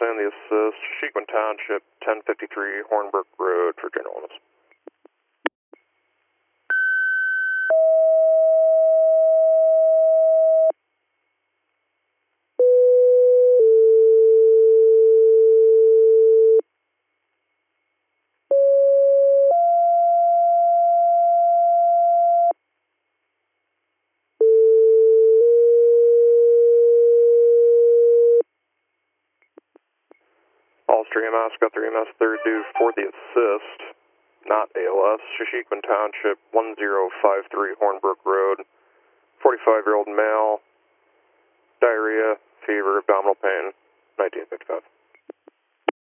and the assist, Sheikman Township, 1053 Hornbrook Road for general illness. Ulster EMS, got 3 EMS, third due for the assist, not ALS, Shishikman Township, 1053 Hornbrook Road, 45-year-old male, diarrhea, fever, abdominal pain, 1955.